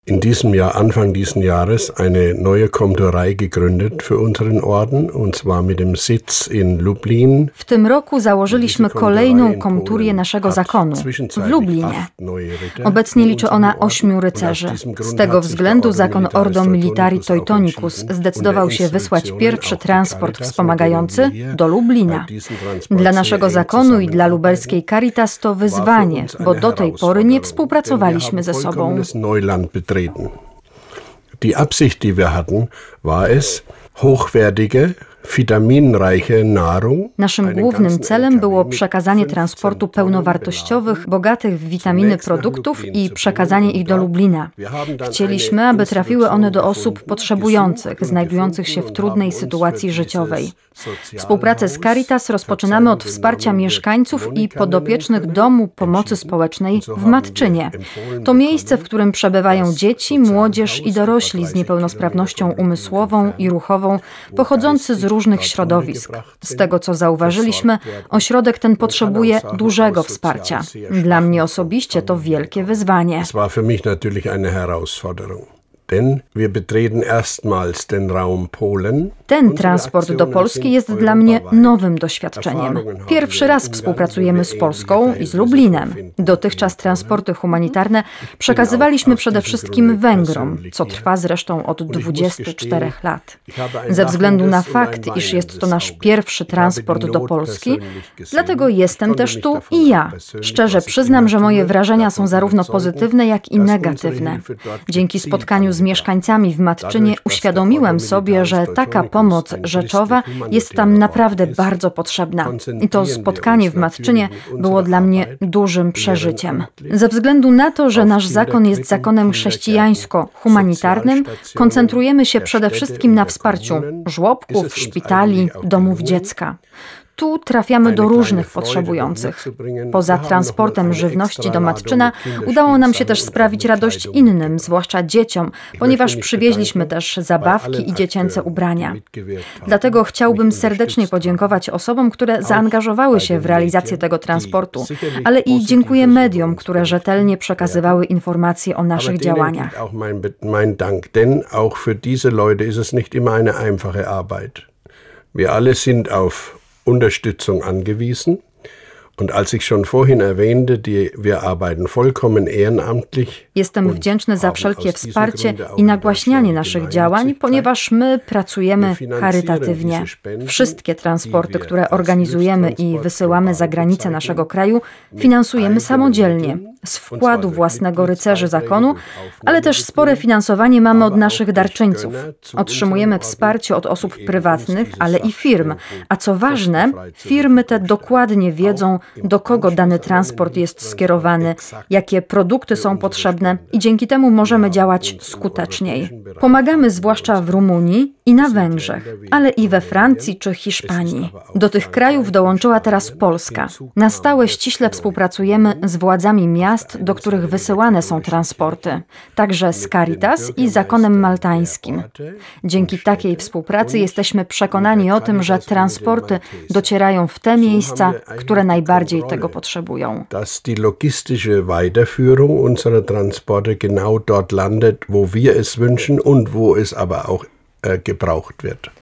Anfang diesen Jahres eine neue Komturei gegründet für unseren Orden, und zwar mit dem Sitz in Lublin. W tym roku założyliśmy kolejną komturię naszego zakonu w Lublinie. Obecnie liczy ona 8 rycerzy. Z tego względu zakon Ordo Militari Teutonicus zdecydował się wysłać pierwszy transport wspomagający do Lublina. Dla naszego zakonu i dla lubelskiej Caritas to wyzwanie, bo do tej pory nie współpracowaliśmy ze sobą. Die Absicht, die wir hatten, war es, hochwertige, vitaminreiche Nahrung. Naszym głównym celem było przekazanie transportu pełnowartościowych, bogatych w witaminy produktów i przekazanie ich do Lublina. Chcieliśmy, aby trafiły one do osób potrzebujących, znajdujących się w trudnej sytuacji życiowej. Współpracę z Caritas rozpoczynamy od wsparcia mieszkańców i podopiecznych Domu Pomocy Społecznej w Matczynie. To miejsce, w którym przebywają dzieci, młodzież i dorośli z niepełnosprawnością umysłową i ruchową, pochodzący z różnych środowisk. Z tego, co zauważyliśmy, ośrodek ten potrzebuje dużego wsparcia. Dla mnie osobiście to wielkie wyzwanie. Ten transport do Polski jest dla mnie nowym doświadczeniem. Pierwszy raz współpracujemy z Polską i z Lublinem. Dotychczas transporty humanitarne przekazywaliśmy przede wszystkim Węgrom, co trwa zresztą od 24 lat. Ze względu na fakt, iż jest to nasz pierwszy transport do Polski, dlatego jestem też tu i ja. Szczerze przyznam, że moje wrażenia są zarówno pozytywne, jak i negatywne. Dzięki spotkaniu z mieszkańcami w Matczynie uświadomiłem sobie, że taka pomoc rzeczowa jest tam naprawdę bardzo potrzebna. I to spotkanie w Matczynie było dla mnie dużym przeżyciem. Ze względu na to, że nasz zakon jest zakonem chrześcijańsko-humanitarnym, koncentrujemy się przede wszystkim na wsparciu żłobków, szpitali, domów dziecka. Tu trafiamy do różnych potrzebujących. Poza transportem żywności do Matczyna udało nam się też sprawić radość innym, zwłaszcza dzieciom, ponieważ przywieźliśmy też zabawki i dziecięce ubrania. Dlatego chciałbym serdecznie podziękować osobom, które zaangażowały się w realizację tego transportu, ale i dziękuję mediom, które rzetelnie przekazywały informacje o naszych działaniach. Wir alle sind auf Unterstützung angewiesen. Und als ich schon vorhin erwähnte, wir arbeiten vollkommen ehrenamtlich. Jestem wdzięczny za wszelkie wsparcie i nagłaśnianie naszych działań, ponieważ my pracujemy charytatywnie. Wszystkie transporty, które organizujemy i wysyłamy za granice naszego kraju, finansujemy samodzielnie, z wkładu własnego rycerzy zakonu, ale też spore finansowanie mamy od naszych darczyńców. Otrzymujemy wsparcie od osób prywatnych, ale i firm. A co ważne, firmy te dokładnie wiedzą, do kogo dany transport jest skierowany, jakie produkty są potrzebne i dzięki temu możemy działać skuteczniej. Pomagamy zwłaszcza w Rumunii i na Węgrzech, ale i we Francji czy Hiszpanii. Do tych krajów dołączyła teraz Polska. Na stałe ściśle współpracujemy z władzami miast, do których wysyłane są transporty, także z Caritas i Zakonem Maltańskim. Dzięki takiej współpracy jesteśmy przekonani o tym, że transporty docierają w te miejsca, które najbardziej tego potrzebują. Dass die logistische Weiterführung unserer Transporte genau dort landet, wo wir es wünschen und wo es aber auch gebraucht wird.